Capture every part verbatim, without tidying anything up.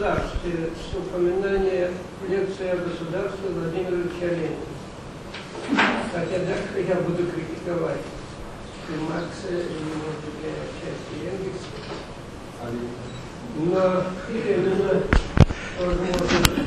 государстве с упоминанием лекции о государстве Владимира Ильича Ленина. Хотя дальше я буду критиковать и Маркса, и, может быть, отчасти Энгельса. Но именно возможно.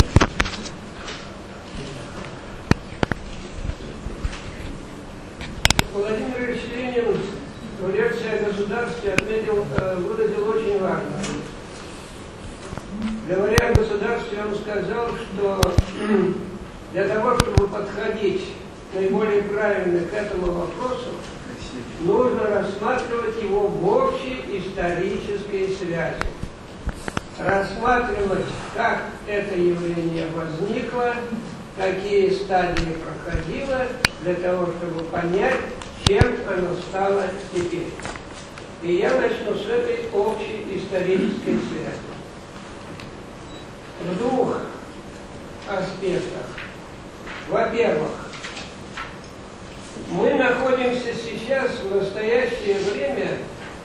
Владимир Ильич Ленин в лекции о государстве отметил, выразил очень важное. Говоря о государстве, он сказал, что для того, чтобы подходить наиболее правильно к этому вопросу, нужно рассматривать его в общей исторической связи. Рассматривать, как это явление возникло, какие стадии проходило, для того, чтобы понять, чем оно стало теперь. И я начну с этой общей исторической связи. В двух аспектах. Во-первых, мы находимся сейчас, в настоящее время,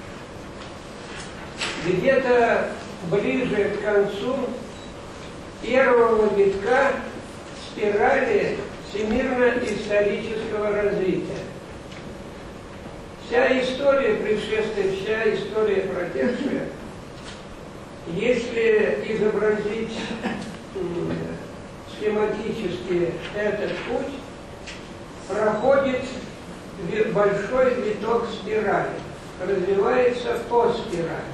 где-то ближе к концу первого витка спирали всемирно-исторического развития. Вся история предшествует, вся история протекшая, если изобразить схематически этот путь, проходит большой виток спирали, развивается по спирали.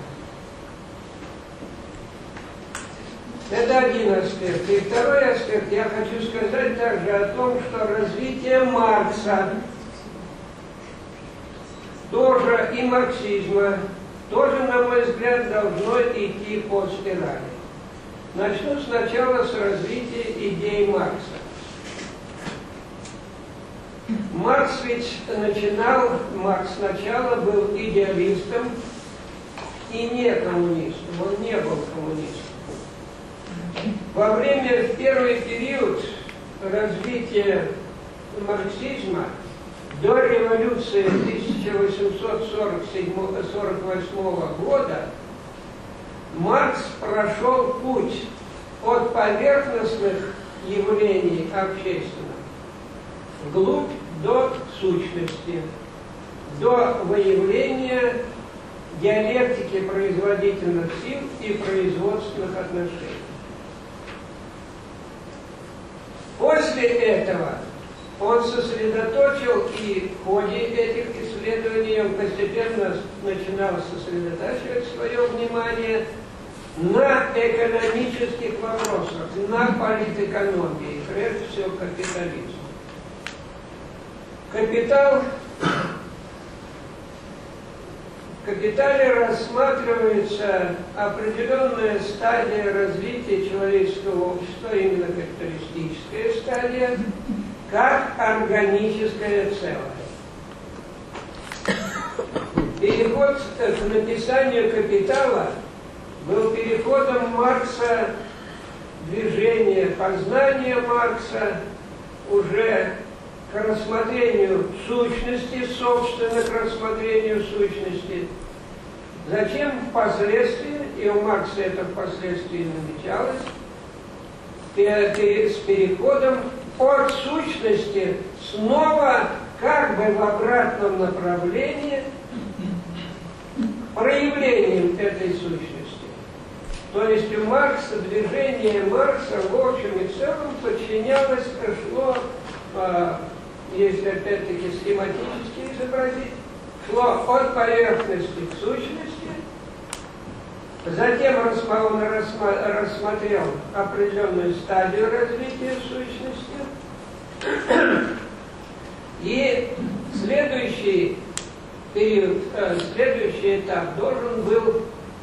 Это один аспект. И второй аспект, я хочу сказать также о том, что развитие Маркса, тоже и марксизма, тоже, на мой взгляд, должно идти по спирали. Начну сначала с развития идей Маркса. Маркс ведь начинал, Маркс сначала был идеалистом и не коммунистом, он не был коммунистом. Во время, в первый период развития марксизма, до революции тысяча восемьсот сорок восьмого года, Маркс прошел путь от поверхностных явлений общественных вглубь до сущности, до выявления диалектики производительных сил и производственных отношений. После этого он сосредоточил, и в ходе этих исследований он постепенно начинал сосредотачивать свое внимание на экономических вопросах, на политэкономии, прежде всего капитализм. Капитал, в капитале рассматривается определенная стадия развития человеческого общества, именно капиталистическая стадия, как органическое целое. Переход к написанию «Капитала» был переходом Маркса, движения познания Маркса уже к рассмотрению сущности, собственно, к рассмотрению сущности. Затем впоследствии, и у Маркса это впоследствии намечалось, с переходом от сущности снова как бы в обратном направлении проявлением этой сущности. То есть у Маркса, движение Маркса в общем и целом подчинялось, шло, если опять-таки схематически изобразить, шло от поверхности к сущности, затем он рассмотрел определенную стадию развития сущности, и следующий период, следующий этап должен был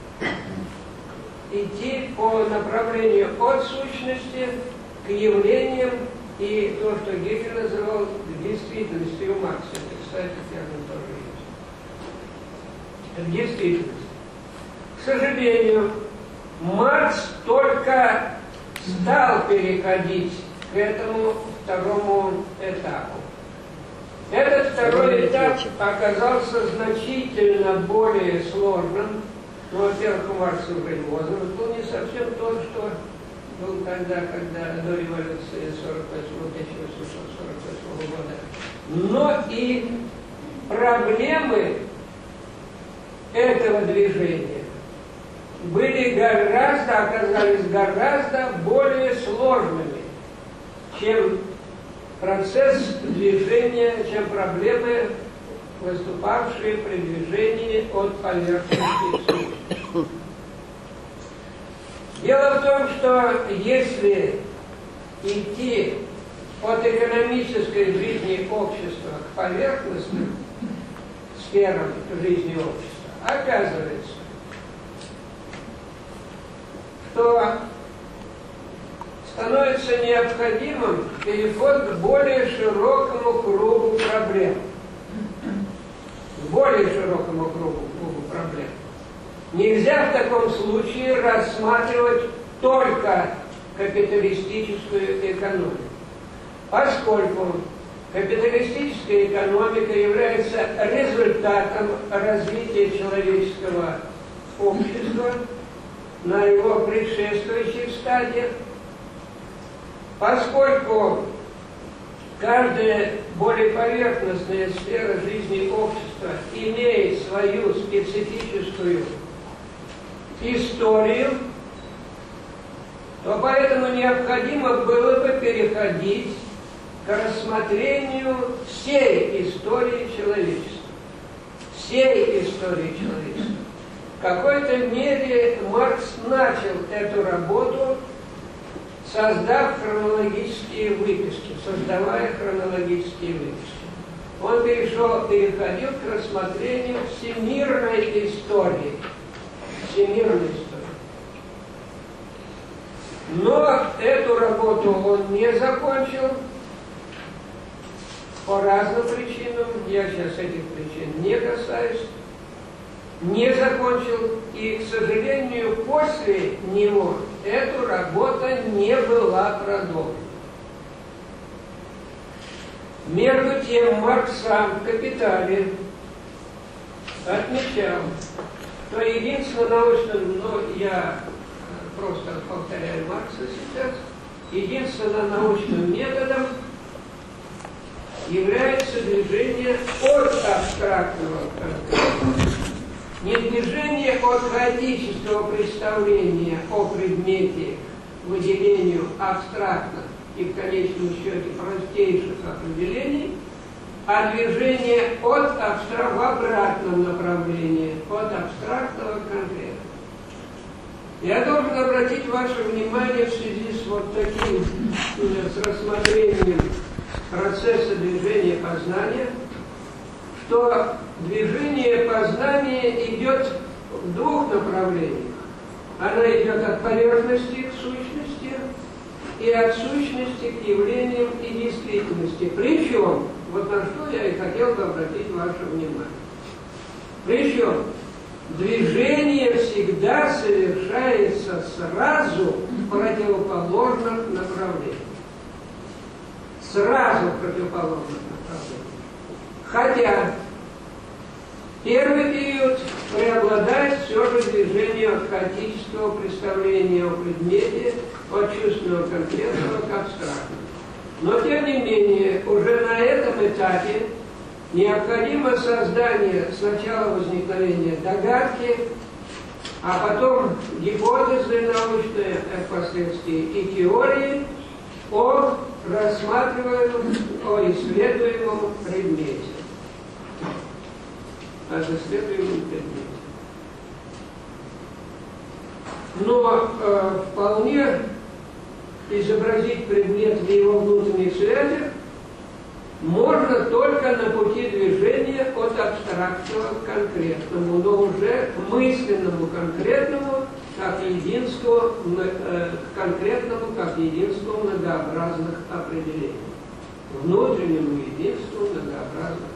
идти по направлению от сущности к явлениям и то, что Гегель называл действительностью у Маркса. Это, кстати, термин тоже есть. Действительность. К сожалению, Маркс только стал переходить к этому второму этапу. Этот второй этап оказался значительно более сложным, Ну, во-первых, у Маркса уже возраст был не совсем тот, что был тогда, когда до революции тысяча восемьсот сорок восьмого года. Но и проблемы этого движения были гораздо, оказались гораздо более сложными, чем процесс движения, чем проблемы, выступавшие при движении от поверхности к сути. Дело в том, что если идти от экономической жизни общества к поверхностным сферам жизни общества, оказывается, что становится необходимым переход к более широкому кругу проблем. К более широкому кругу, кругу проблем. Нельзя в таком случае рассматривать только капиталистическую экономику, поскольку капиталистическая экономика является результатом развития человеческого общества на его предшествующих стадиях, поскольку каждая более поверхностная сфера жизни общества имеет свою специфическую историю, то поэтому необходимо было бы переходить к рассмотрению всей истории человечества. Всей истории человечества. В какой-то мере Маркс начал эту работу, создав хронологические выписки, создавая хронологические выписки. Он перешел, переходил к рассмотрению всемирной истории. Всемирной истории. Но эту работу он не закончил по разным причинам. Я сейчас этих причин не касаюсь. Не закончил, и, к сожалению, после него эта работа не была продолжена. Между тем, Маркс сам в «Капитале» отмечал, что единственным научным, но я просто повторяю Маркса сейчас, единственным научным методом является движение от абстрактного конкретного. Не движение от хаотического представления о предмете к выделению абстрактных и в конечном счете простейших определений, а движение от абстра... в обратном направлении, от абстрактного к конкретному. Я должен обратить ваше внимание в связи с вот таким, с рассмотрением процесса движения познания, что движение познания идет в двух направлениях. Она идет от поверхности к сущности и от сущности к явлениям и действительности. Причем, вот на что я и хотел бы обратить ваше внимание. Причем, движение всегда совершается сразу в противоположном направлении. Сразу в противоположном направлении. Хотя первый период преобладает все же движение от хаотического представления о предмете, от чувственного конкретного к абстрактному. Но тем не менее, уже на этом этапе необходимо создание сначала возникновения догадки, а потом гипотезы научные, впоследствии и теории о рассматриваемом, о исследуемом предмете. О исследуемом предмете. Но э, вполне изобразить предмет в его внутренних связях можно только на пути движения от абстрактного к конкретному, но уже к мысленному конкретному, как единству, э, к конкретному, как единству многообразных определений. Внутреннему единству многообразных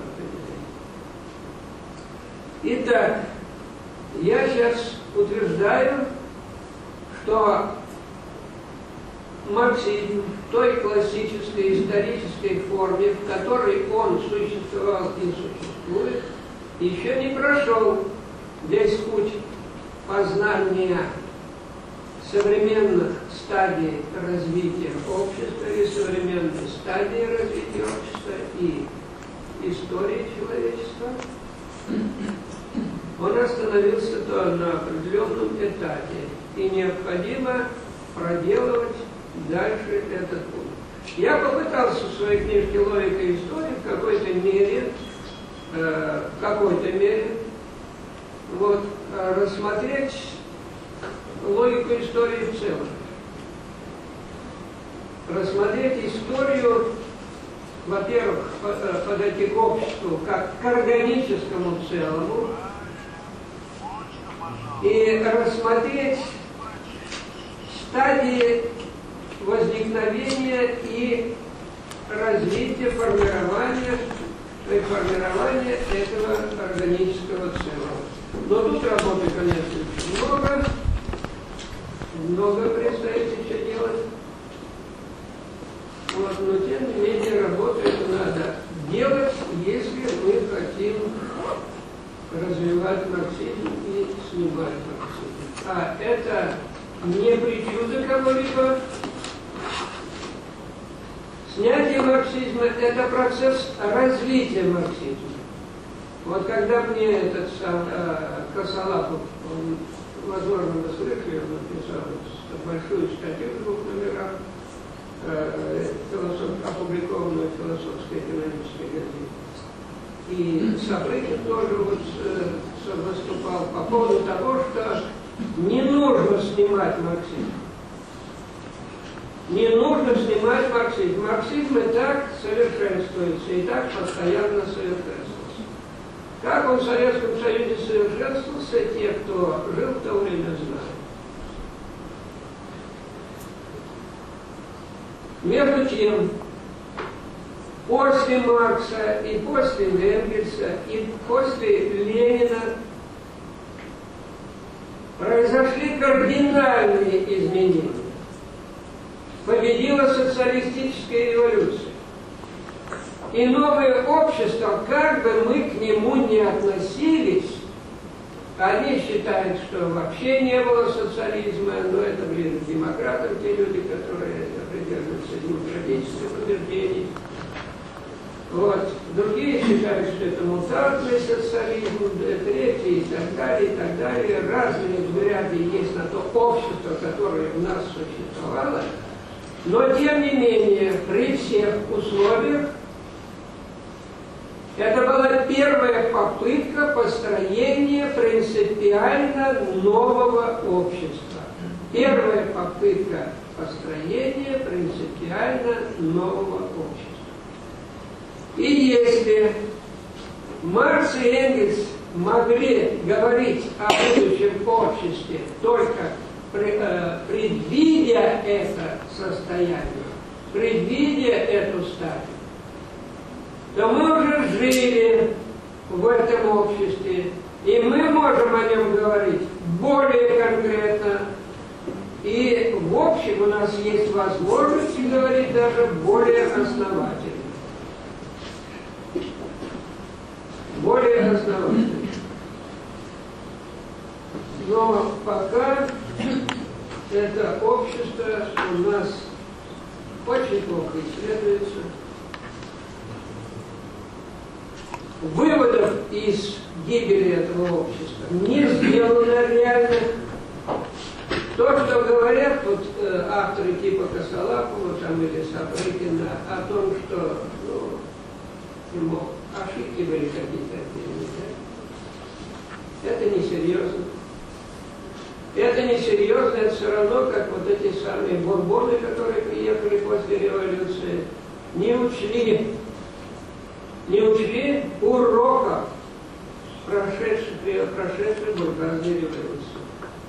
определений. Итак, я сейчас утверждаю, что марксизм в той классической исторической форме, в которой он существовал и существует, еще не прошел весь путь познания современных стадий развития общества и современной стадии развития общества и истории человечества, он остановился то на определенном этапе, и необходимо проделывать дальше этот путь. Я попытался в своей книжке «Логика истории» в какой-то мере, э, в какой-то мере, вот, рассмотреть логику истории в целом. Рассмотреть историю, во-первых, подойти к обществу как к органическому целому, и рассмотреть стадии возникновения и развития, формирования, и формирования этого органического целого. Но тут работы, конечно, много, много предстоит еще делать. Вот, но тем не менее работу эту надо делать, если мы хотим развивать марксизм и снимать марксизм. А это не причуда кого-либо. Снятие марксизма – это процесс развития марксизма. Вот когда мне этот сам, э, Косолапов, он, возможно, вы слышали, он написал большую статью в двух номерах, э, философ, опубликованную в философской экономической газете. И Сапрыкин тоже вот, э, выступал по поводу того, что не нужно снимать марксизм. Не нужно снимать марксизм. Марксизм и так совершенствуется, и так постоянно совершенствуется. Как он в Советском Союзе совершенствовался, те, кто жил в то время, знают. Между тем, после Маркса и после Энгельса и после Ленина произошли кардинальные изменения. Победила социалистическая революция. И новое общество, как бы мы к нему не относились, одни считают, что вообще не было социализма, но это ближе к демократам, те люди, которые придерживаются демократических убеждений. Вот. Другие считают, что это мутантный социализм, третьи и так далее, и так далее. Разные взгляды есть на то общество, которое в нас существовало. Но, тем не менее, при всех условиях, это была первая попытка построения принципиально нового общества. Первая попытка построения принципиально нового общества. И если Маркс и Энгельс могли говорить о будущем обществе только предвидя это состояние, предвидя эту стадию, то мы уже жили в этом обществе, и мы можем о нем говорить более конкретно, и в общем у нас есть возможность говорить даже более основательно. Более основательно. Но пока это общество у нас очень плохо исследуется. Выводов из гибели этого общества не сделано реально. То, что говорят вот, э, авторы типа Косолапова там, или Сапрыкина о том, что ну, ему ошибки были какие-то отдельные, это несерьезно. Это несерьезно, это все равно, как вот эти самые бурбоны, которые приехали после революции, не учли, не учли уроков прошедшей, прошедшей буржуазной революции.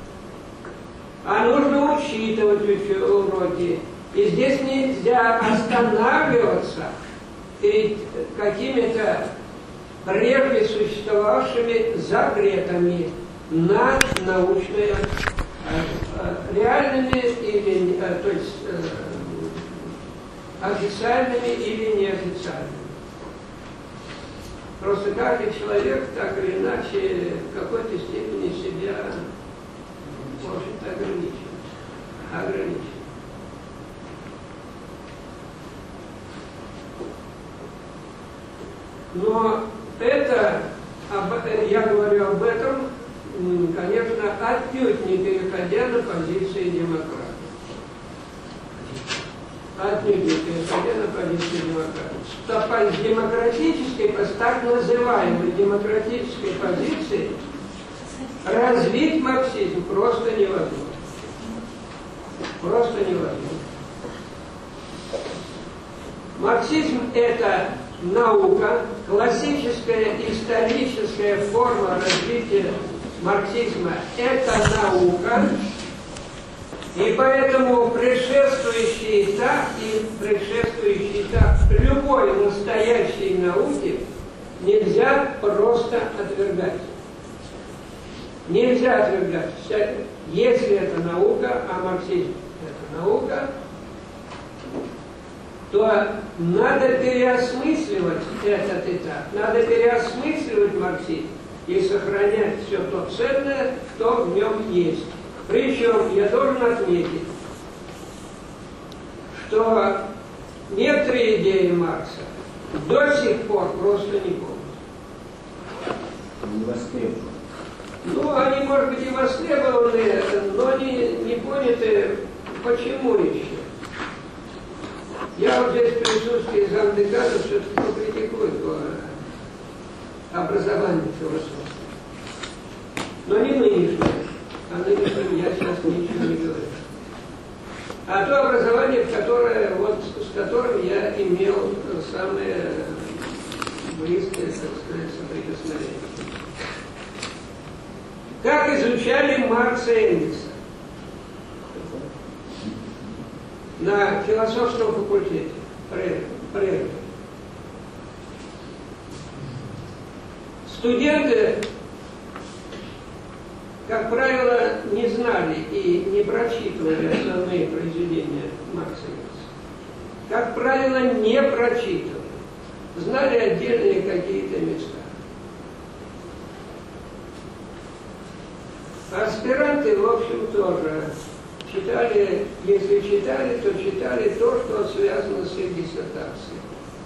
А нужно учитывать еще уроки. И здесь нельзя останавливаться перед какими-то прежде существовавшими запретами на научные, реальными или, то есть, официальными или неофициальными. Просто каждый человек так или иначе в какой-то степени себя ограничено. Но это, я говорю об этом, конечно, отнюдь не переходя на позиции демократов. Отнюдь не переходя на позиции демократов. С демократической, с так называемой демократической позиции развить марксизм просто невозможно. Просто невозможно. Марксизм – это наука, классическая историческая форма развития марксизма – это наука, и поэтому предшествующий этап и предшествующий этап любой настоящей науки нельзя просто отвергать. Нельзя отвергать. Если это наука, а марксизм это наука, то надо переосмысливать этот этап, надо переосмысливать марксизм и сохранять все то ценное, что в нем есть. Причем я должен отметить, что некоторые идеи Маркса до сих пор просто не помнят. Не востребованы. Ну, они, может быть, и востребованы, но они не поняты, почему еще. Я вот здесь в присутствии замдекана все-таки покритикую по образованию философии. Но не нынешнее. А нынешнем я сейчас ничего не говорю. А то образование, в которое, вот, с которым я имел самое близкое, так сказать, соприкосновение. Как изучали Маркса и Энгельса на философском факультете прежде. Студенты, как правило, не знали и не прочитывали основные произведения Маркса и Энгельса. Как правило, не прочитывали. Знали отдельные какие-то места. Аспиранты, в общем, тоже читали, если читали, то читали то, что связано с их диссертацией.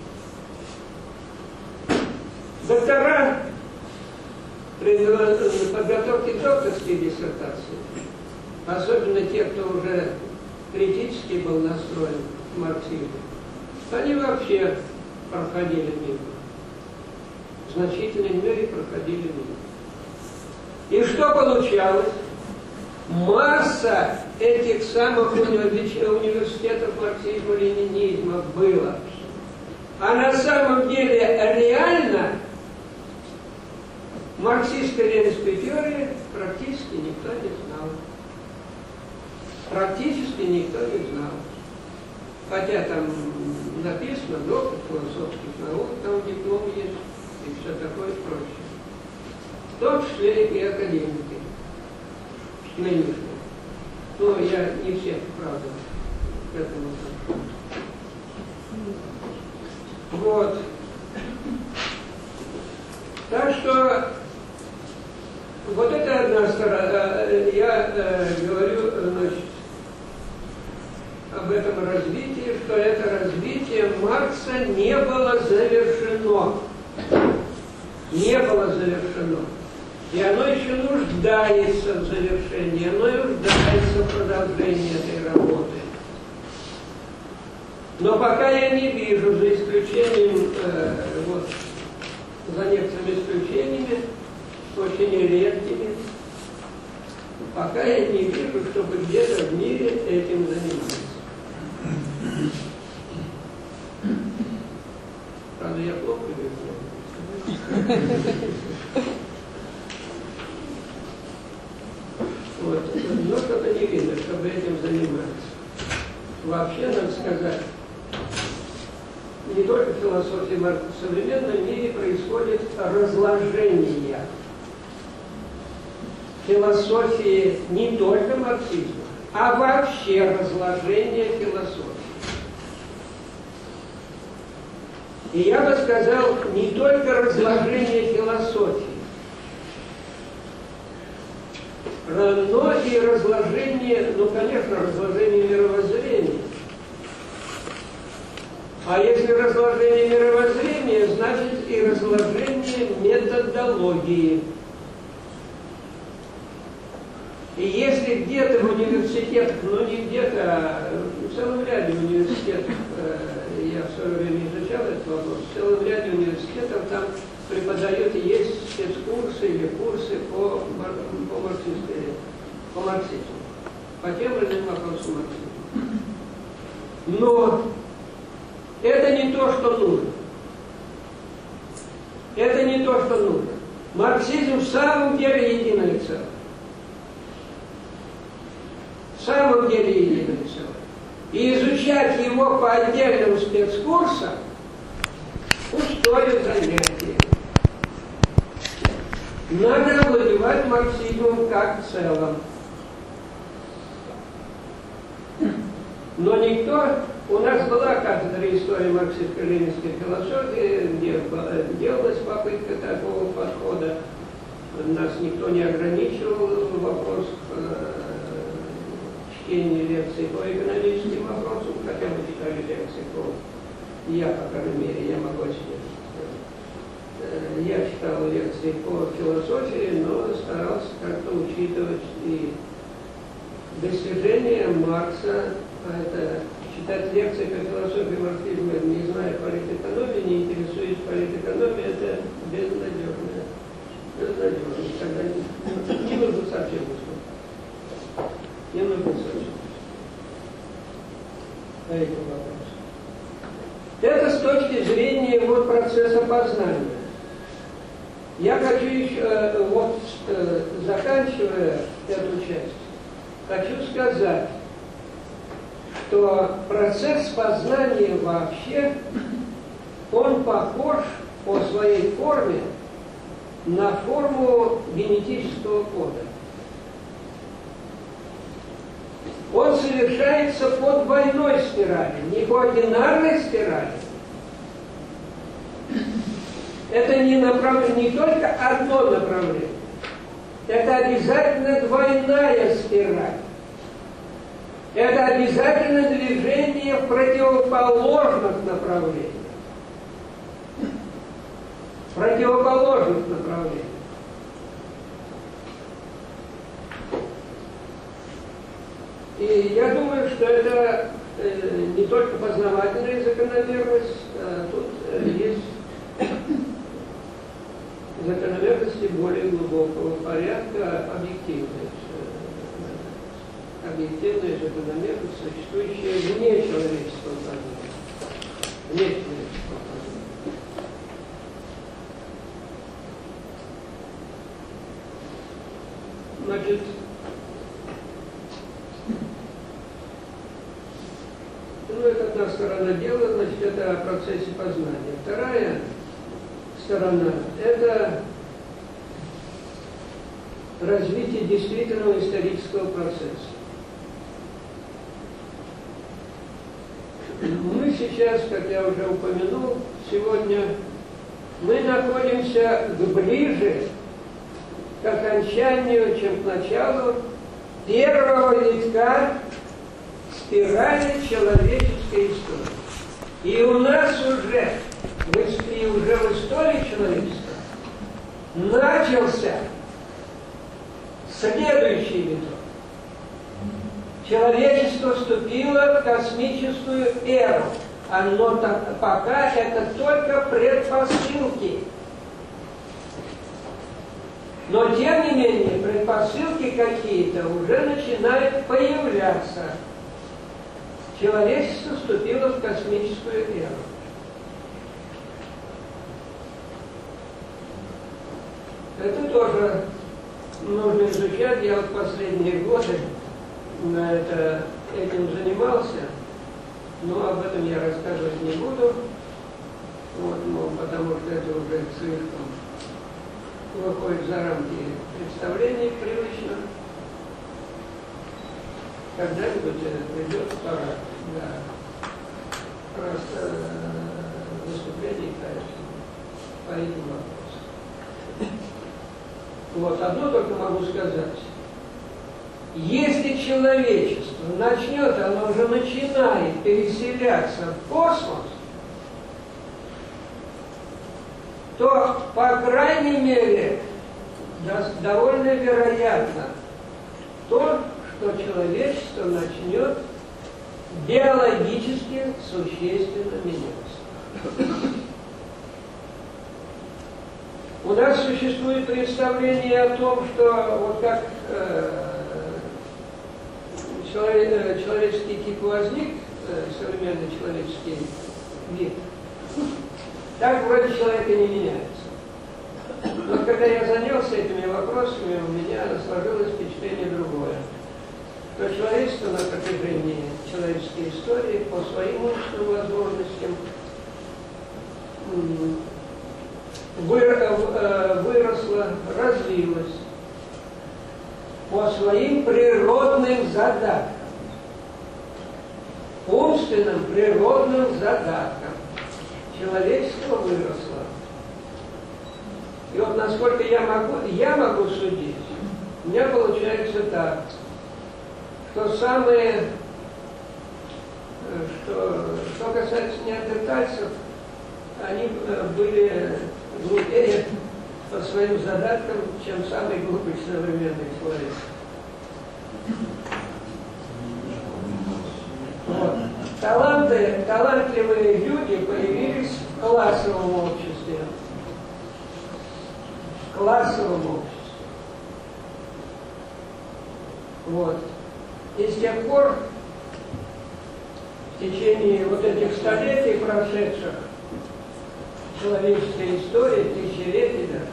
Доктора при подготовке докторской диссертации, особенно те, кто уже критически был настроен к марксизму, они вообще проходили мимо. В значительной мере проходили мимо. И что получалось? Масса этих самых университетов марксизма-ленинизма было. А на самом деле реально марксистско-ленинской теории практически никто не знал. Практически никто не знал. Хотя там написано доктор философских наук, там диплом есть и все такое прочее. В том числе и академики нынешние. Но я не всех, правда, к этому отношусь. Вот. Так что вот это одна сторона. Я э, говорю, значит, об этом развитии, что это развитие Маркса не было завершено. Не было завершено. И оно еще нуждается в завершении, оно нуждается в продолжении этой работы. Но пока я не вижу, за исключением, э, вот, за некоторыми исключениями, очень редкими, пока я не вижу, чтобы где-то в мире этим занимались. Правда, я плохо вижу. Вот. Но что-то не видно, чтобы этим занимались. Вообще, надо сказать, не только в философии Маркса, в современном мире происходит разложение философии не только марксизма, а вообще разложение философии. И я бы сказал, не только разложение философии, равно и разложение, ну, конечно, разложение мировоззрения. А если разложение мировоззрения, значит и разложение методологии. И если где-то в университетах, ну не где-то, а в целом ряде университетов, я в свое время изучал этот вопрос, в целом ряде университетов там преподают и есть спецкурсы или курсы по, по марксистской, по марксизму, по тем или иным вопросам марксизма. Но это не то, что нужно. Это не то, что нужно. Марксизм в самом деле единое целое. В самом деле единое целое. И изучать его по отдельным спецкурсам пустое занятие. Надо овладевать марксизмом как целым. Но никто... У нас была кафедра истории марксистско-ленинской философии, где делалась попытка такого подхода. Нас никто не ограничивал в вопросах чтения лекций по экономическим вопросам, хотя мы читали лекции по... Я, по крайней мере, я могу себе сказать. Я читал лекции по философии, но старался как-то учитывать и достижения Маркса. Это читать лекции по философии марксизма, не зная политэкономии, не интересуясь политэкономией, это безнадежно. Безнадежно. Тогда не, не нужно совсем услышать. Не нужно совсем по этим вопросам. Это с точки зрения вот процесса познания. Я хочу еще, вот заканчивая эту часть, хочу сказать, что процесс познания вообще, он похож по своей форме на форму генетического кода. Он совершается по двойной спирали, не по одинарной спирали. Это не, направ... не только одно направление, это обязательно двойная спираль. Это обязательно движение в противоположных направлениях. Противоположных направлениях. И я думаю, что это э, не только познавательная закономерность, а тут э, есть закономерности более глубокого порядка, объективные. Объективные закономерности, существующие вне человеческого познания. Вне человеческого познания. Значит, ну это одна сторона дела, значит, это о процессе познания. Вторая сторона – это развитие действительного исторического процесса. Мы сейчас, как я уже упомянул, сегодня мы находимся ближе к окончанию, чем к началу первого витка спирали человеческой истории. И у нас уже, и уже в истории человечества начался следующий виток. Человечество вступило в космическую эру. Оно так, пока это только предпосылки. Но тем не менее предпосылки какие-то уже начинают появляться. Человечество вступило в космическую эру. Это тоже нужно изучать. Я вот последние годы на это, этим занимался, но об этом я рассказывать не буду, вот, ну, потому что это уже слишком выходит за рамки представлений привычно. Когда-нибудь придет пора для просто выступлений по этим вопросам. Вот, одно только могу сказать. Если человечество начнет, оно уже начинает переселяться в космос, то, по крайней мере, довольно вероятно то, что человечество начнет биологически существенно меняться. У нас существует представление о том, что вот как э, человек, человеческий тип возник, э, современный человеческий вид, так вроде человека не меняется. Но когда я занялся этими вопросами, у меня сложилось впечатление другое. Что человечество на протяжении человеческой истории по своим умственным возможностям выросло, развилось по своим природным задаткам, умственным природным задаткам. Человечество выросло. И вот насколько я могу, я могу судить, у меня получается так, что самые, что, что касается неандертальцев, они были глупее по своим задаткам, чем самый глупый современный человек. Вот. Таланты, талантливые люди появились в классовом обществе. В классовом обществе. Вот. И с тех пор, в течение вот этих столетий прошедших, человеческой истории, тысячелетий даже,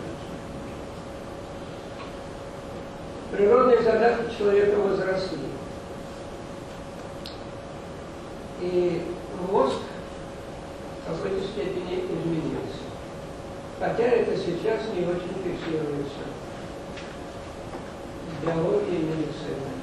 природные задатки человека возросли. И мозг в какой-то степени изменился. Хотя это сейчас не очень фиксируется в биологии и медицине.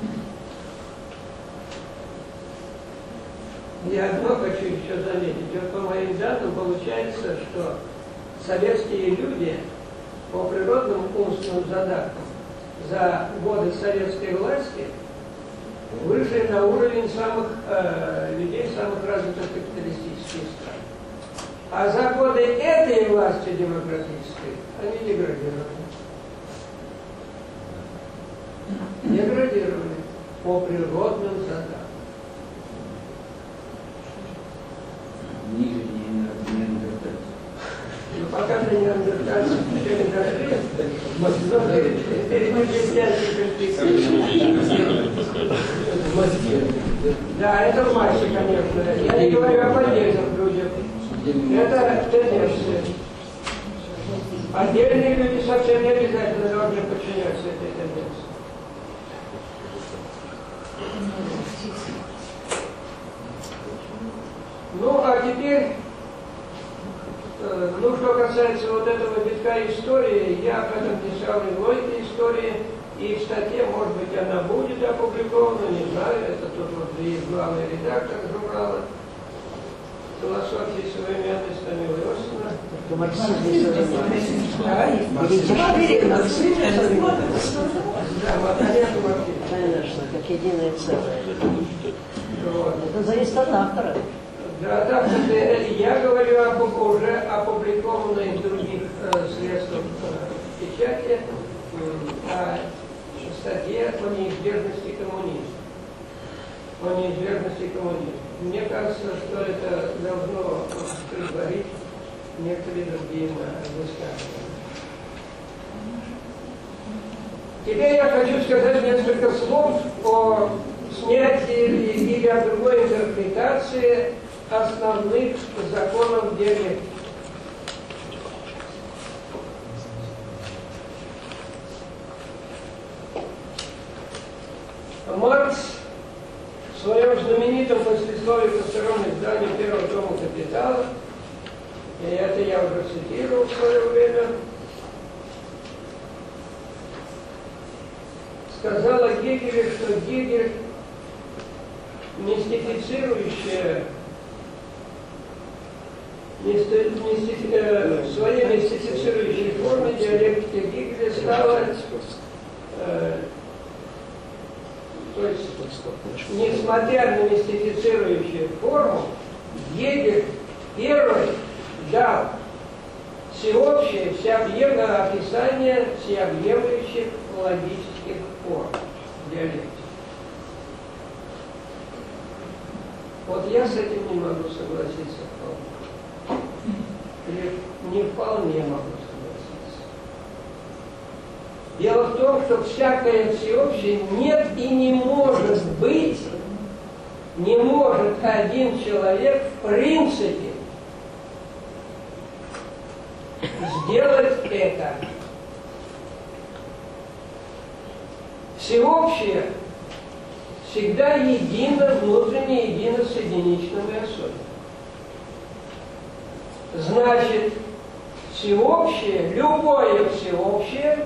Я одно хочу еще заметить. Вот по моим данным получается, что советские люди по природным умственным задаткам за годы советской власти вышли на уровень самых э, людей самых развитых капиталистических стран. А за годы этой власти демократической они деградировали. Деградировали по природным задаткам. Ниже неандертальцев. Ну, пока что неандертальцев еще не дошли, но перед ним блестящий перспективы. Да, это в массе, конечно. Я не говорю об отдельных людях. Это тенденция. Отдельные люди совсем не обязательно должны подчиняться этой тенденции. Ну, а теперь, э, ну, что касается вот этого витка истории, я об этом писал и в логике истории, и в статье, может быть, она будет опубликована, не знаю, это тут вот и главный редактор журнала «Философии современной» Станила Иосифовна. Конечно, как единое целое. Это зависит от автора. Да, так, я говорю об уже опубликованной в других э, средствах э, печати э, о статье о неизбежности коммунизма. О неизбежности коммунизма. Мне кажется, что это должно предварить некоторые другие высказывания. Теперь я хочу сказать несколько слов о снятии или о другой интерпретации основных законов диалектики. Маркс в своем знаменитом послесловии ко второму изданию первого тома «Капитала», и это я уже цитировал в свое время, сказал о Гегеле, что Гегель мистифицирующая мисти, мисти, э, в своей мистифицирующей форме диалектики Гегеля стала э, То есть, несмотря на мистифицирующую форму, Гегель первый дал всеобщее, всеобъемлющее описание всеобъемлющих логических форм диалектики. Вот я с этим не могу согласиться вполне. Или не вполне могу согласиться. Дело в том, что всякое всеобщее нет и не может быть, не может один человек в принципе сделать это. Всеобщее всегда едино, внутренне едино с единичным и особенным. Значит, всеобщее, любое всеобщее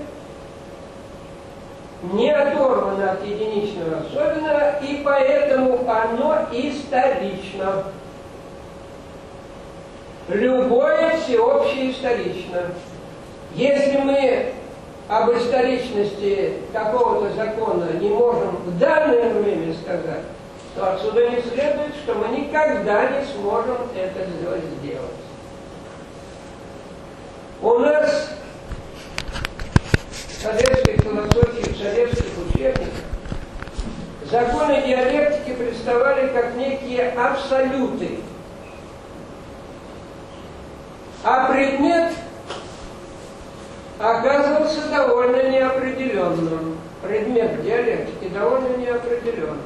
не оторвано от единичного особенного, и поэтому оно исторично. Любое всеобщее исторично. Если мы об историчности какого-то закона не можем в данное время сказать, то отсюда не следует, что мы никогда не сможем это сделать. У нас в советской философии, в советских учебниках законы диалектики представали как некие абсолюты. А предмет оказывался довольно неопределенным. Предмет диалектики довольно неопределенным.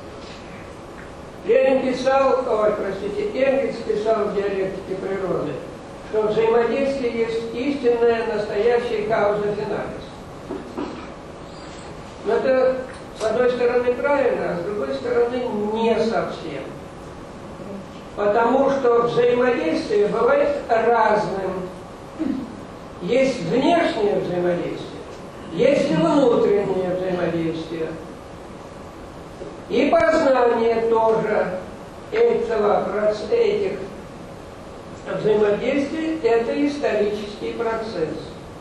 Ленин писал, ой, простите, Энгельс писал в диалектике природы, что взаимодействие есть истинная, настоящая кауза финалис. Но это, с одной стороны, правильно, а с другой стороны, не совсем. Потому что взаимодействие бывает разным. Есть внешнее взаимодействие, есть и внутреннее взаимодействие. И познание тоже этого, этих взаимодействий – это исторический процесс.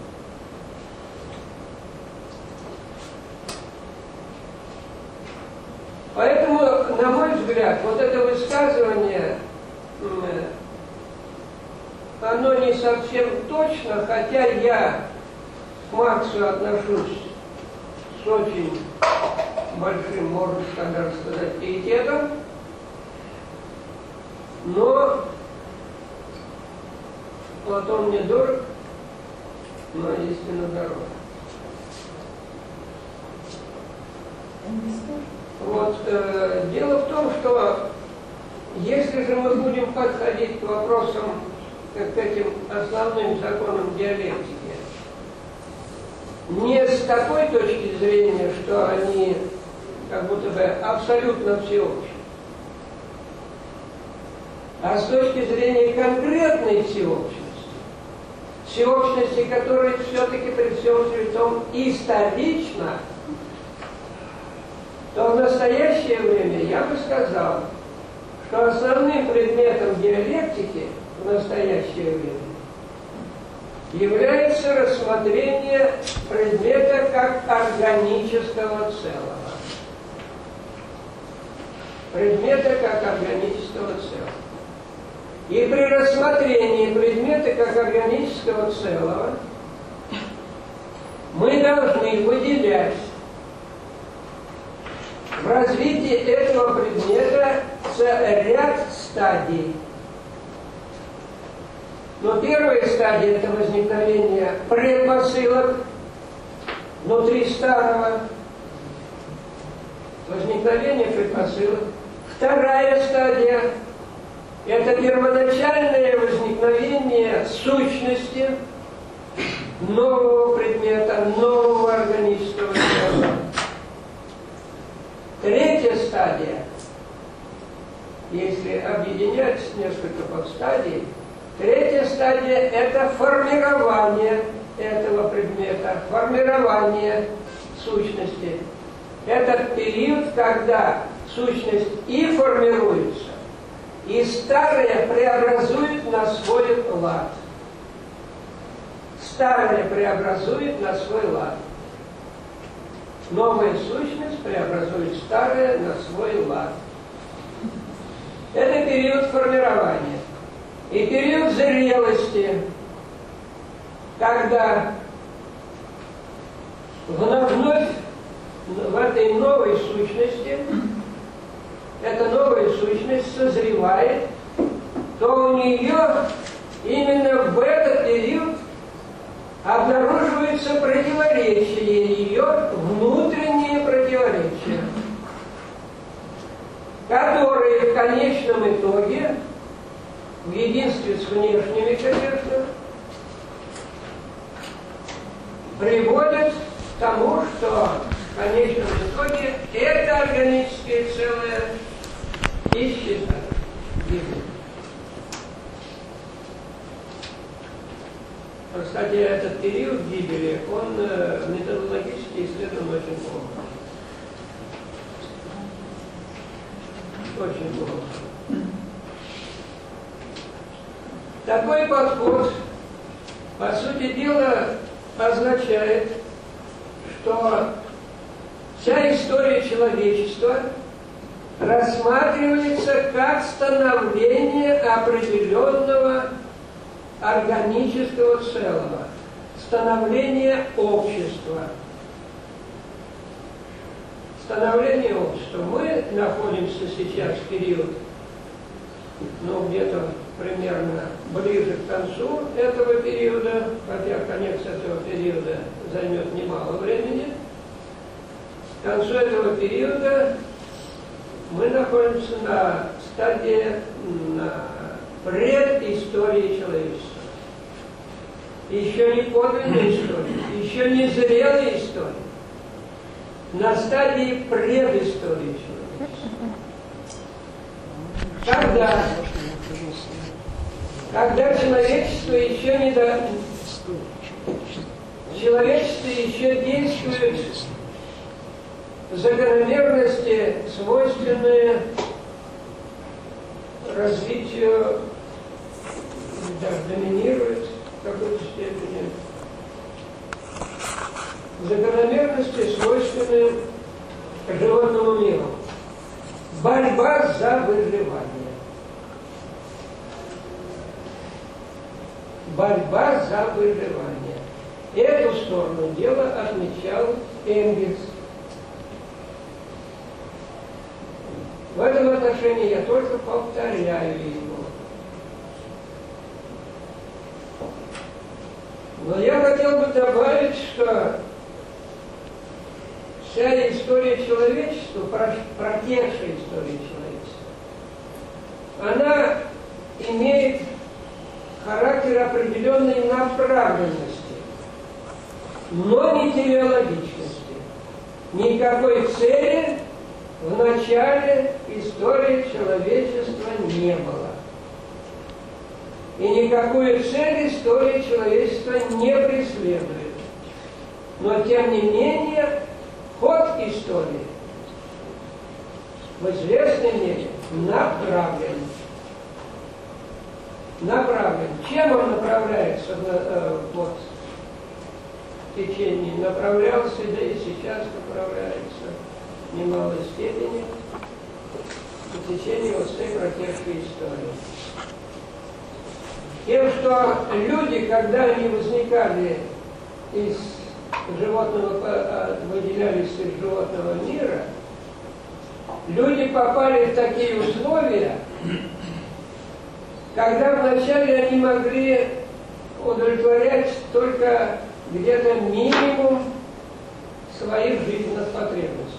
Поэтому, на мой взгляд, вот это высказывание, оно не совсем точно, хотя я к Марксу отношусь с очень большим, можно даже сказать, пиететом, но Платон мне дорог, но истинно дорог. Вот, э, дело в том, что если же мы будем подходить к вопросам, к этим основным законам диалектики, не с такой точки зрения, что они как будто бы абсолютно всеобщие, а с точки зрения конкретной всеобщности, всеобщности, которая все-таки при всем при том исторична, то в настоящее время я бы сказал, что основным предметом диалектики в настоящее время является рассмотрение предмета как органического целого. Предмета как органического целого. И при рассмотрении предмета как органического целого мы должны выделять в развитии этого предмета ряд стадий. Но первая стадия – это возникновение предпосылок внутри старого, возникновение предпосылок. Вторая стадия – это первоначальное возникновение сущности нового предмета, нового органического тела. Третья стадия, если объединять несколько подстадий, третья стадия – это формирование этого предмета, формирование сущности. Это период, когда сущность и формируется, и старое преобразует на свой лад. Старое преобразует на свой лад. новая сущность преобразует старое на свой лад. Это период формирования и период зрелости, когда вновь в этой новой сущности, эта новая сущность созревает, то у нее именно в этот период обнаруживается противоречие, ее внутренние противоречия, которые в конечном итоге, в единстве с внешними, конечно, приводят к тому, что в конечном итоге это органическое целое исчезает. Кстати, этот период гибели, он методологически исследован очень плохо. Очень плохо. Такой подход, по сути дела, означает, что вся история человечества рассматривается как становление определенного органического целого, становление общества. Становление общества. Мы находимся сейчас в период, ну, где-то примерно ближе к концу этого периода, хотя конец этого периода займет немало времени. К концу этого периода мы находимся на стадии на предыстории человечества. Еще не подлинной истории, еще не зрелой истории. На стадии предыстории человечества. Когда, когда человечество еще не до... человечество еще действует закономерности, свойственные развитию, даже доминирует в какой-то степени, закономерности, свойственные животному миру. Борьба за выживание. Борьба за выживание. Эту сторону дела отмечал Энгельс. В этом отношении я только повторяю его. Но я хотел бы добавить, что вся история человечества, протекшая история человечества, она имеет характер определенной направленности, но не телеологичности. Никакой цели в начале истории человечества не было. И никакую цель история человечества не преследует. Но, тем не менее, ход истории в известной мере направлен. Направлен. Чем он направляется вот, в течение? Направлялся, да и сейчас направляется в немалой степени в течение вот этой протекшей истории. Тем, что люди, когда они возникали из животного, выделялись из животного мира, люди попали в такие условия, когда вначале они могли удовлетворять только где-то минимум своих жизненных потребностей.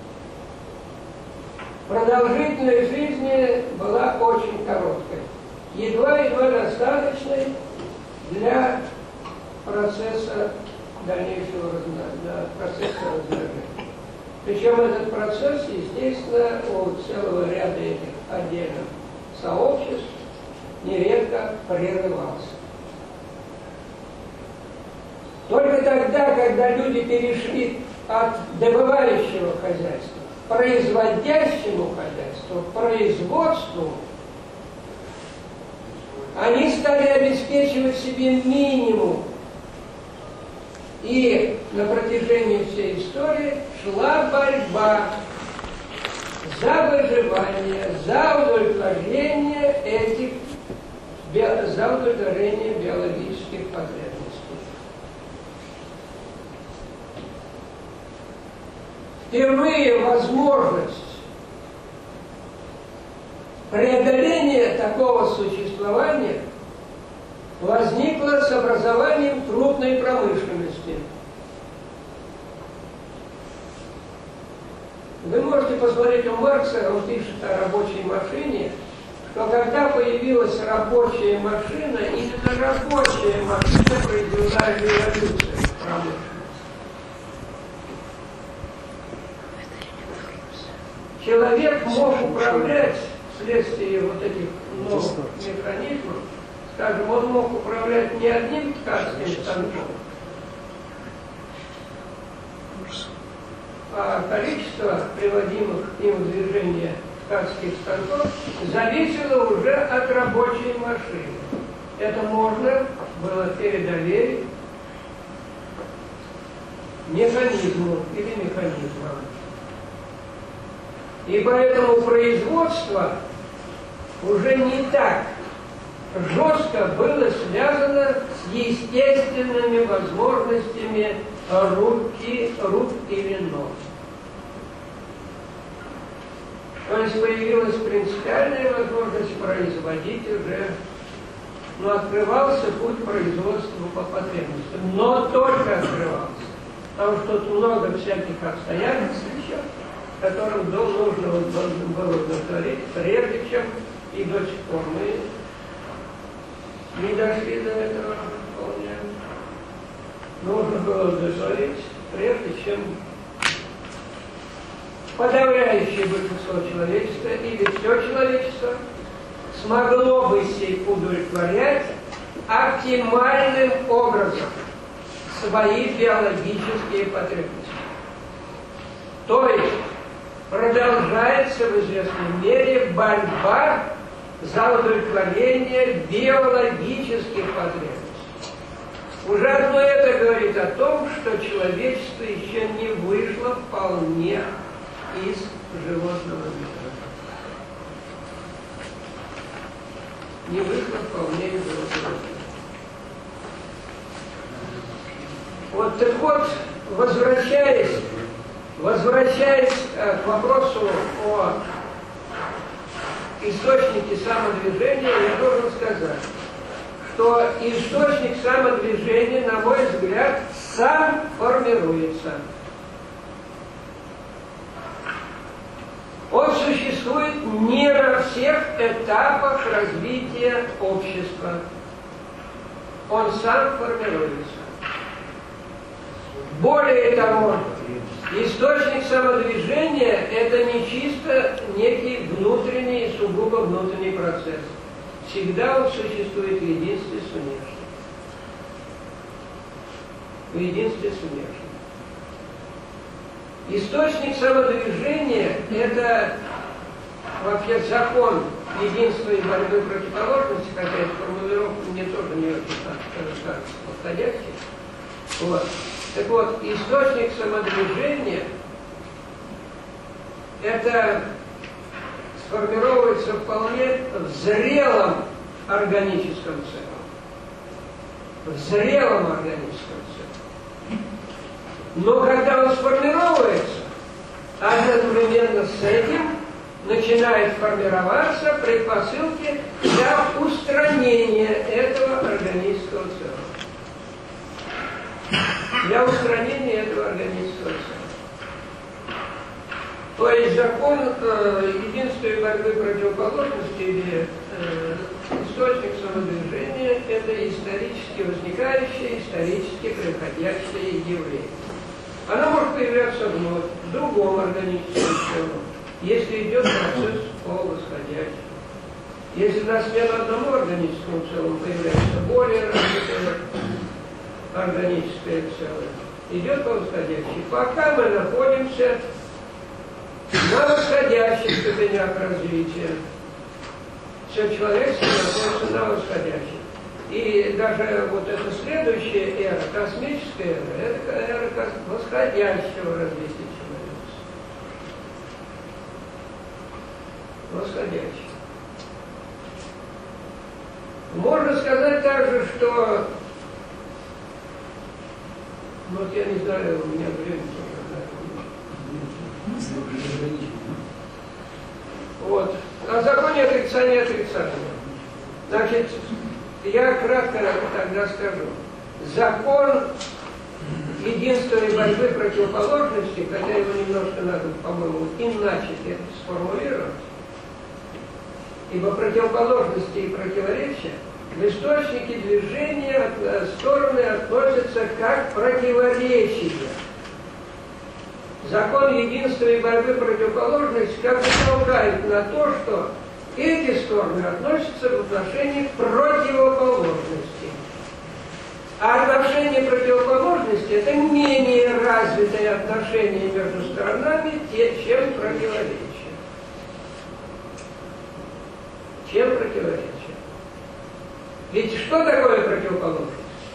Продолжительность жизни была очень короткой, едва-едва достаточной для процесса дальнейшего размножения, процесса размножения. Причем этот процесс, естественно, у целого ряда этих отдельных сообществ нередко прерывался. Только тогда, когда люди перешли от добывающего хозяйства к производящему хозяйству, к производству, они стали обеспечивать себе минимум И на протяжении всей истории шла борьба за выживание, за удовлетворение этих, за удовлетворение биологических потребностей. Впервые возможность преодоления такого существования возникла с образованием крупной промышленности. Вы можете посмотреть у Маркса, он пишет о рабочей машине, что когда появилась рабочая машина, именно рабочая машина произвела революцию в промышленности. Человек мог управлять вследствие вот этих новых механизмов, скажем, он мог управлять не одним ткацким станком, а количество приводимых им в движение ткацких станков зависело уже от рабочей машины. Это можно было передоверить механизму или механизмам. И поэтому производство уже не так жестко было связано с естественными возможностями руки, рук или ног. То есть появилась принципиальная возможность производить уже, но открывался путь производства по потребностям, но только открывался. Потому что тут много всяких обстоятельств еще, которым нужно было удовлетворить, прежде чем, и до сих пор мы не дошли до этого вполне. Нужно было удовлетворить, прежде чем подавляющее большинство человечества или все человечество смогло бы себе удовлетворять оптимальным образом свои биологические потребности. То есть продолжается в известной мере борьба за удовлетворение биологических потребностей. Уже одно это говорит о том, что человечество еще не вышло вполне из животного мира. Не вышло вполне из животного мира. Вот так вот, возвращаясь, возвращаясь э, к вопросу о источнике самодвижения, я должен сказать, что источник самодвижения, на мой взгляд, сам формируется. Он существует не на всех этапах развития общества. Он сам формируется. Более того, источник самодвижения – это не чисто некий внутренний, сугубо внутренний процесс. Всегда он существует в единстве с внешним. В единстве с внешним. Источник самодвижения – это вообще закон единства и борьбы противоположности, хотя эта формулировка мне тоже не очень кажется подходящей. Вот. Так вот, источник самодвижения – это сформировывается вполне в зрелом органическом цикле. В зрелом органическом цикле. Но когда он сформировывается, одновременно с этим начинает формироваться предпосылки для устранения этого органического цикла. Для устранения этого органического цикла. То есть закон э, единства и борьбы противоположности или э, источник самодвижения – это исторически возникающее, исторически приходящее явление. Оно может появляться вновь, в другом органическом целом, если идет процесс по восходящему. Если на смену одному органическому целому появляется более развитое органическое целое, идет по восходящей. Пока мы находимся на восходящих ступенях развития. Все человечество находится на восходящих. И даже вот эта следующая эра, космическая эра, это эра восходящего развития человечества. Восходящего. Можно сказать также, что, вот я не знаю, у меня время тоже. Вот. О законе отрицания отрицания. Значит, я кратко тогда скажу. Закон единства и борьбы противоположностей, хотя его немножко надо, по-моему, иначе это сформулировать, ибо противоположности и противоречия в источнике движения стороны относятся как противоречия. Закон единства и борьбы противоположностей как бы толкает на то, что эти стороны относятся в отношении противоположности. А отношения противоположности – это менее развитые отношения между сторонами, чем противоречия. Чем противоречия. Ведь что такое противоположность?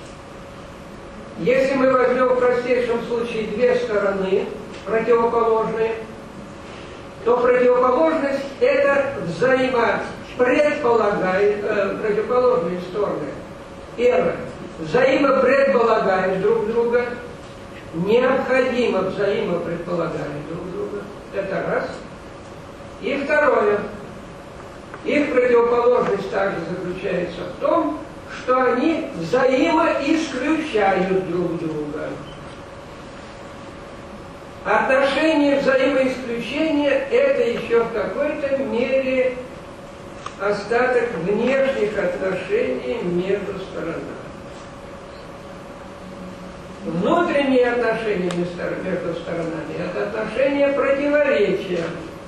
Если мы возьмем в простейшем случае две стороны, противоположные, то противоположность – это взаимопредполагает, э, противоположные стороны. Первое. Взаимопредполагают друг друга, необходимо взаимопредполагают друг друга. Это раз. И второе. Их противоположность также заключается в том, что они взаимоисключают друг друга. Отношение взаимоисключения – это еще в какой-то мере остаток внешних отношений между сторонами. Внутренние отношения между сторонами – это отношения противоречия.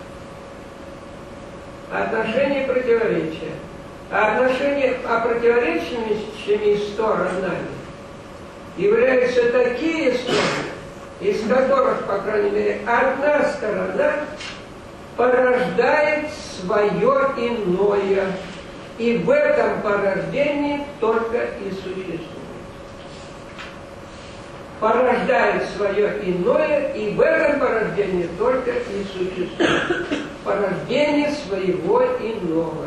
Отношения противоречия. А отношения о противоречиями сторонами являются такие стороны, из которых, по крайней мере, одна сторона порождает свое иное. И в этом порождении только и существует. Порождает свое иное, и в этом порождении только и существует. Порождение своего иного.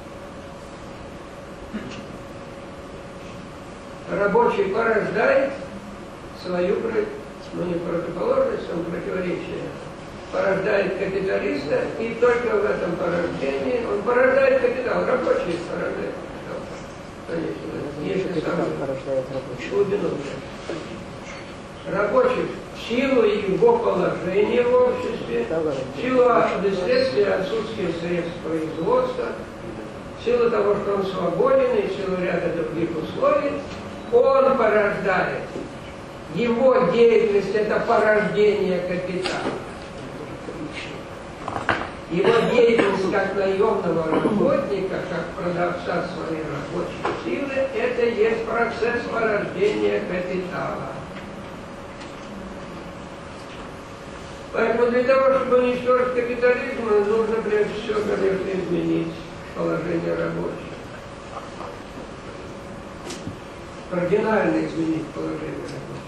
Рабочий порождает свою, ну не противоположность, он противоречие. Порождает капиталиста, и только в этом порождении он порождает капитал. Рабочий порождает капитал. Конечно, если капитал порождает рабочий. Глубину. Рабочий в силу его положения в обществе, в силу следствия отсутствия средств производства, в силу того, что он свободен, и в силу ряда других условий, он порождает. Его деятельность – это порождение капитала. Его деятельность как наемного работника, как продавца своей рабочей силы – это есть процесс порождения капитала. Поэтому для того, чтобы уничтожить капитализм, нужно прежде всего, конечно, изменить положение рабочих. Кардинально изменить положение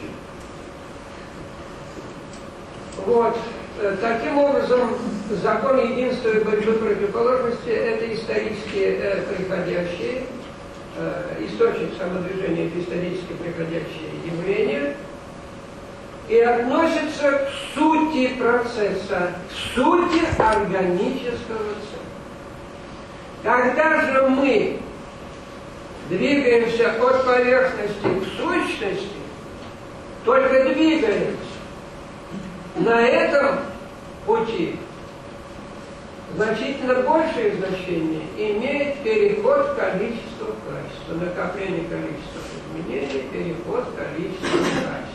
рабочих. Вот. Таким образом, закон единства и борьбы противоположности – это исторически э, приходящие, э, источник самодвижения – это исторически приходящие явления, и относится к сути процесса, к сути органического цикла. Когда же мы двигаемся от поверхности к сущности, только двигаемся, на этом пути значительно большее значение имеет переход количества в качество, накопление количества изменений, переход количества в качество.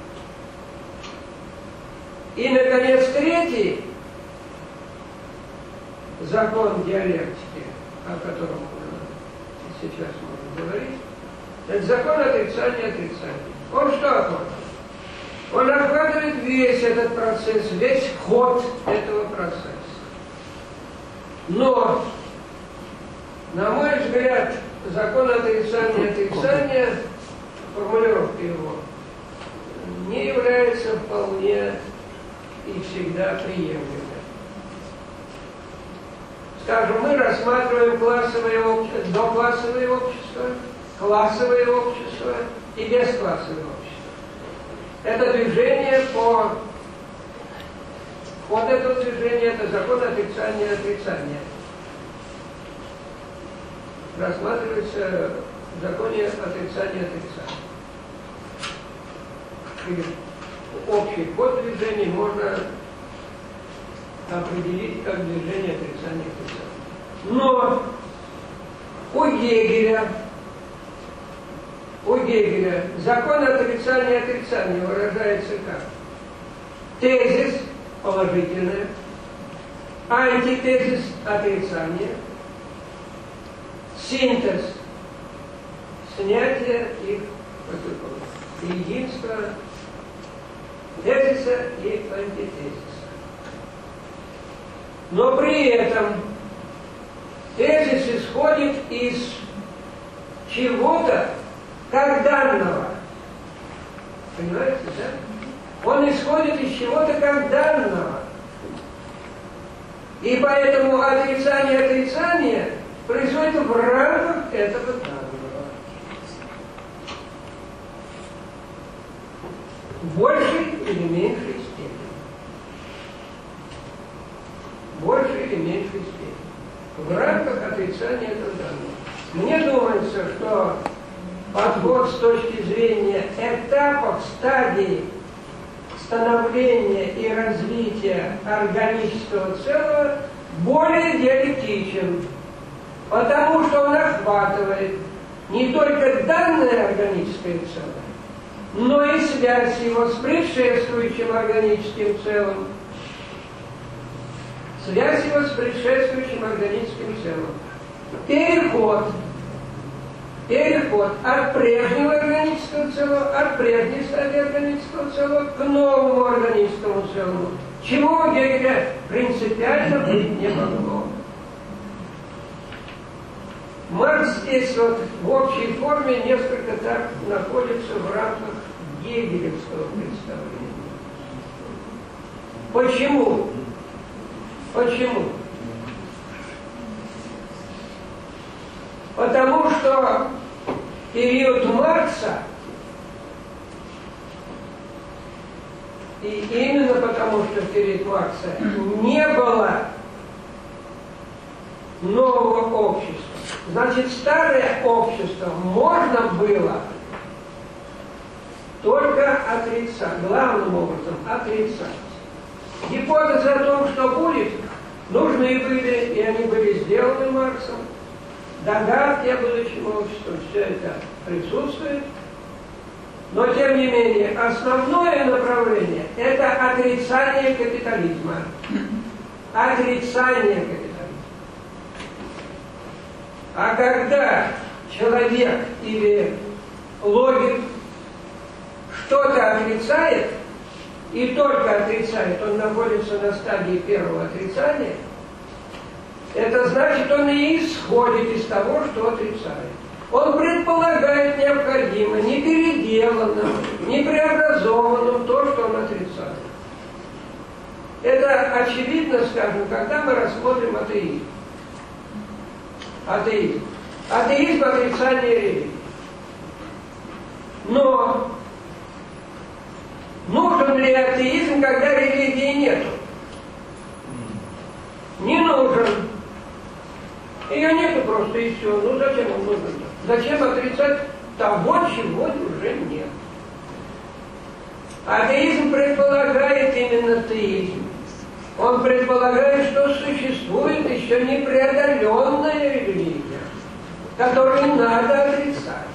И, наконец, третий закон диалектики, о котором мы сейчас можем говорить, это закон отрицания отрицания. Он что охватывает? Он охватывает весь этот процесс, весь ход этого процесса. Но, на мой взгляд, закон отрицания отрицания, формулировка его, не является вполне и всегда приемлемой. Скажем, мы рассматриваем классовое общество, доклассовое общество, классовое общество и бесклассовое общество. Это движение по... Вот это движение, это закон отрицания отрицания. Рассматривается в законе отрицания отрицания. И общий ход движений можно определить как движение отрицания отрицания. Но у Гегеля, у Гегеля закон отрицания отрицания выражается как? Тезис положительное, антитезис отрицание, синтез снятие их противоположностей, единство тезиса и антитезиса. Но при этом тезис исходит из чего-то как данного. Понимаете, да? Он исходит из чего-то как данного. И поэтому отрицание отрицания происходит в рамках этого данного. В большей или меньшей степени. В большей или меньшей степени. В рамках отрицания этого данного. Мне думается, что подход с точки зрения этапов, стадий становления и развития органического целого более диалектичен, потому что он охватывает не только данное органическое целое, но и связь его с предшествующим органическим целым, связь его с предшествующим органическим целым, переход Переход от прежнего органического целого, от прежней стадии органического целого к новому органическому целому. Чего у Гегеля принципиально быть не могло. Маркс здесь вот в общей форме несколько так находится в рамках гегелевского представления. Почему? Почему? Потому что период Маркса, и именно потому что в период Маркса не было нового общества. Значит, старое общество можно было только отрицать, главным образом отрицать. Гипотезы о том, что будет, нужны были, и они были сделаны Марксом. Догадки о будущем обществе, все это присутствует. Но, тем не менее, основное направление – это отрицание капитализма. Отрицание капитализма. А когда человек или логик что-то отрицает, и только отрицает, он находится на стадии первого отрицания, это значит, он и исходит из того, что отрицает. Он предполагает необходимо, не переделанным, не преобразованным то, что он отрицает. Это очевидно, скажем, когда мы рассмотрим атеизм. Атеизм. Атеизм – отрицание религии. Но нужен ли атеизм, когда религии нету? Не нужен. Ее нету просто и все. Ну зачем он нужен? Зачем отрицать того, чего уже нет? Атеизм предполагает именно теизм. Он предполагает, что существует еще непреодоленная религия, которую надо отрицать.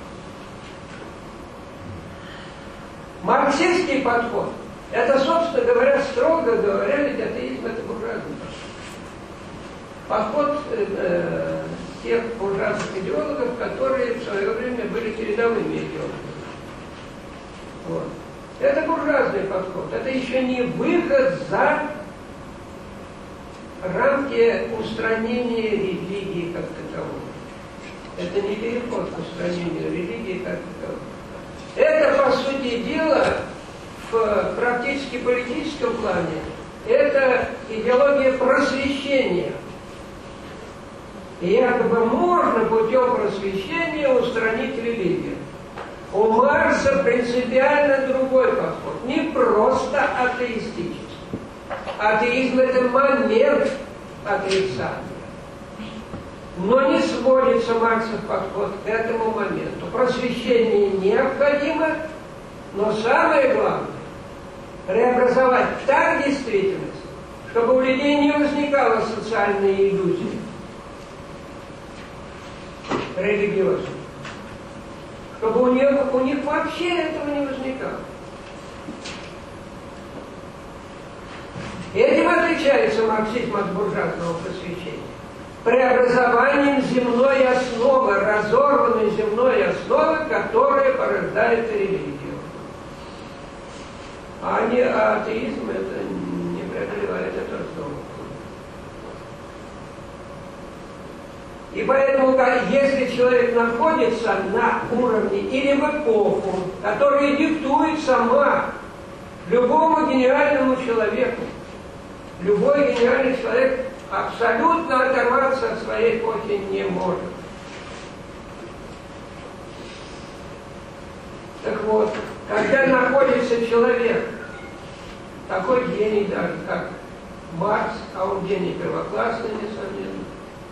Марксистский подход – это, собственно говоря, строго говоря, ведь атеизм – это буржуазный подход. Подход э, тех буржуазных идеологов, которые в свое время были передовыми идеологами. Вот. Это буржуазный подход. Это еще не выход за рамки устранения религии как таковой. Это не переход к устранению религии как таковой. Это, по сути дела, в практически политическом плане, это идеология просвещения. И якобы можно путем просвещения устранить религию. У Маркса принципиально другой подход, не просто атеистический. Атеизм – это момент отрицания. Но не сводится Марксов подход к этому моменту. Просвещение необходимо, но самое главное – преобразовать так действительность, чтобы у людей не возникало социальной иллюзии религиозной. Чтобы у них, у них вообще этого не возникало. Этим отличается марксизм от буржуазного просвещения. Преобразованием земной основы, разорванной земной основы, которая порождает религию. А не а атеизм это не преодолевает эту основу. И поэтому, если человек находится на уровне или в эпоху, которая диктует сама любому гениальному человеку, любой гениальный человек абсолютно оторваться от своей эпохи не может. Так вот, когда находится человек, такой гений даже, как Маркс, а он гений первоклассный, несомненно,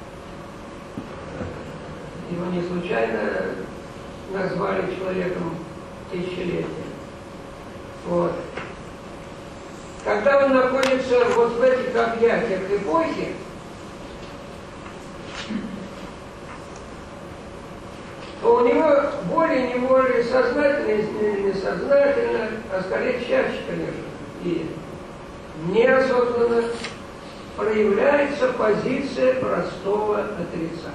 его не случайно назвали человеком тысячелетия. Вот. Когда он находится вот в этих объятиях эпохи, то у него волей-неволей, сознательно или несознательно, а скорее чаще, конечно, и неосознанно проявляется позиция простого отрицания.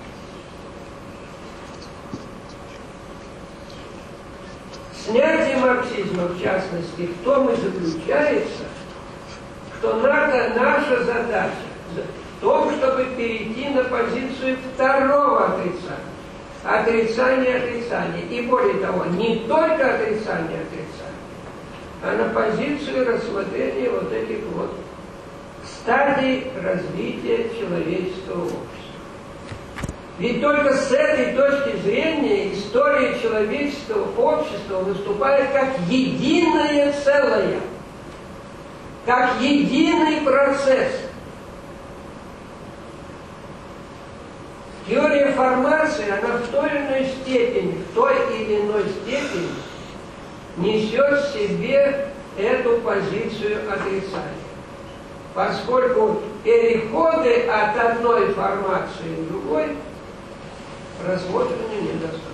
Снятие марксизма, в частности, в том и заключается, что надо, наша задача в том, чтобы перейти на позицию второго отрицания. Отрицание отрицания. И более того, не только отрицание отрицания, а на позицию рассмотрения вот этих вот стадий развития человеческого общества. Ведь только с этой точки зрения история человеческого общества выступает как единое целое, как единый процесс. Теория формации, она в той или иной степени, в той или иной степени несет в себе эту позицию отрицания. Поскольку переходы от одной формации к другой рассмотрены недостаточно.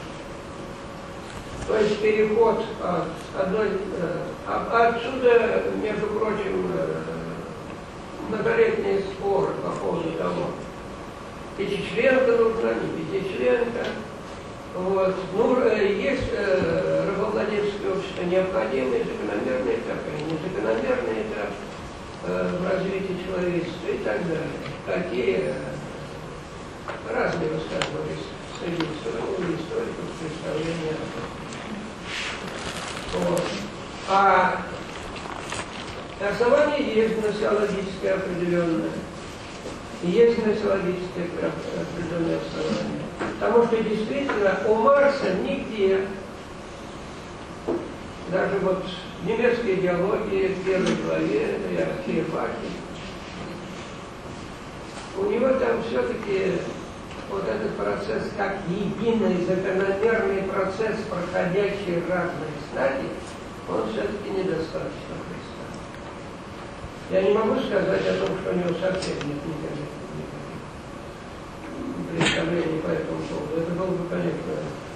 То есть переход от одной... Отсюда, между прочим, многолетние споры по поводу того, пятичленка нужна, не пятичленка. Вот. Ну, есть рабовладельческое общество необходимые, закономерные этапы, незакономерные этапы в развитии человечества и так далее. Такие разные высказывались среди историков, историков представления. Вот. А основание есть гносеологическое определенное. Есть гносеологическое определенное основание. Потому что действительно у Маркса нигде, даже вот в немецкой идеологии, в первой главе, это я Фейербахе, у него там все-таки вот этот процесс как единый закономерный процесс, проходящий разные стадии, он все-таки недостаточно представлен. Я не могу сказать о том, что у него совсем нет никаких представлений по этому поводу. Это было бы, конечно,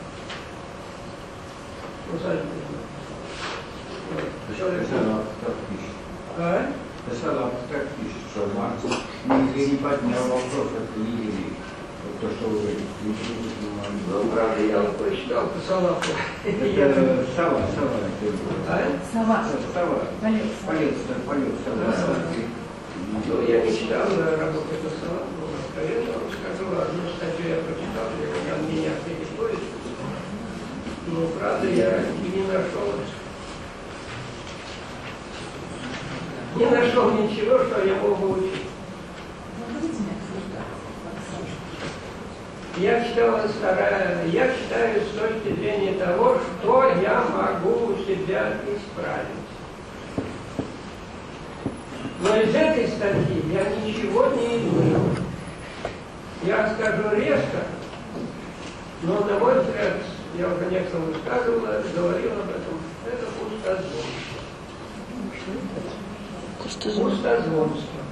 усадительно. Человек... А? Писала так пишет, что Маркс нигде не поднял вопрос от религии. Вот то, что вы говорите. Ну, правда, я вот прочитал по Салаху. Это Сава, Сава. А? Сова. Сава. Полет. Полет, полет, Сава. Ну, я не читал работы по Салаху, но откровенно вам скажу, одну статью я прочитал, Ну, правда, я не нашел. Не нашел ничего, что я мог бы учить. Я читал, старая, я читаю с точки зрения того, что я могу у себя исправить. Но из этой статьи я ничего не изменил. Я скажу резко, но, на мой взгляд, я уже некоторым высказывала, говорил об этом, это пустозвонство. Пустозвонство.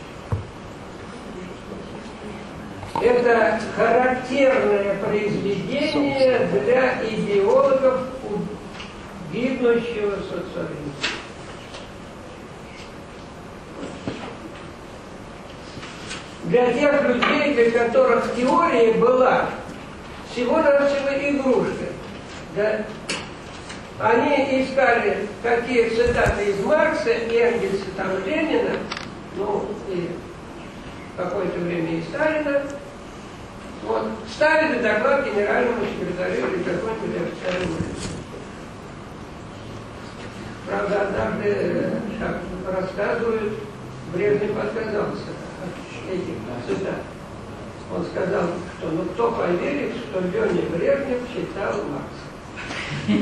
Это характерное произведение для идеологов гибнущего социализма. Для тех людей, для которых теория была всего-навсего игрушкой. Да? Они искали какие цитаты из Маркса, Энгельса, там, Ленина, ну, и какое-то время и Сталина. Вот, ставили доклад генеральному секретарю или какой-нибудь официальному лицу. Правда, однажды, как рассказывают, Брежнев отказался от этих цитат. Он сказал, что ну кто поверит, что Леня Брежнев читал Маркса.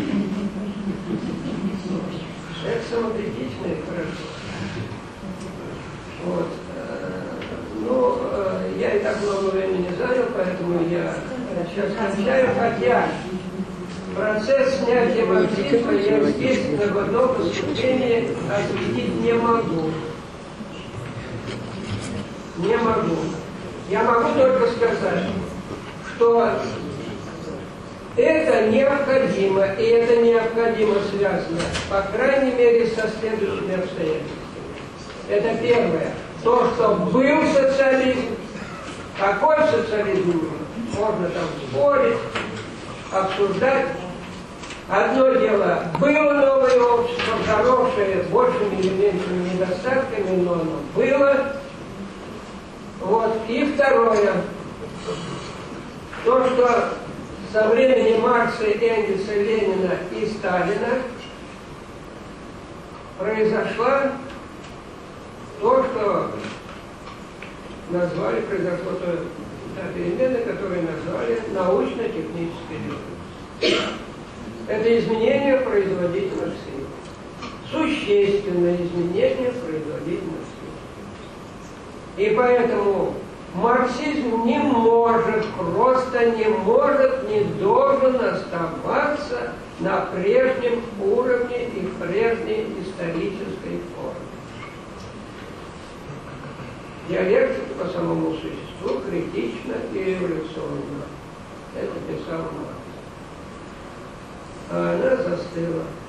Это самокритично и хорошо. Вот. Ну, я и так много времени занял, поэтому я сейчас кончаю, хотя процесс снятия марксизма я здесь на одном выступлении осветить не могу. Не могу. Я могу только сказать, что это необходимо, и это необходимо связано, по крайней мере, со следующими обстоятельствами. Это первое. То, что был социализм, какой социализм, можно там спорить, обсуждать. Одно дело, было новое общество, хорошее, большими или меньшими недостатками, но оно было. Вот. И второе, то, что со времени Маркса, Энгельса, Ленина и Сталина произошла то, что назвали, произошло то, та перемена, которую назвали научно-технической революцией. Это изменение производительности сил. Существенное изменение производительности сил. И поэтому марксизм не может, просто не может, не должен оставаться на прежнем уровне и в прежней исторической форме. Диалектика по самому существу критична и революционна. Это писал Маркс. А она застыла.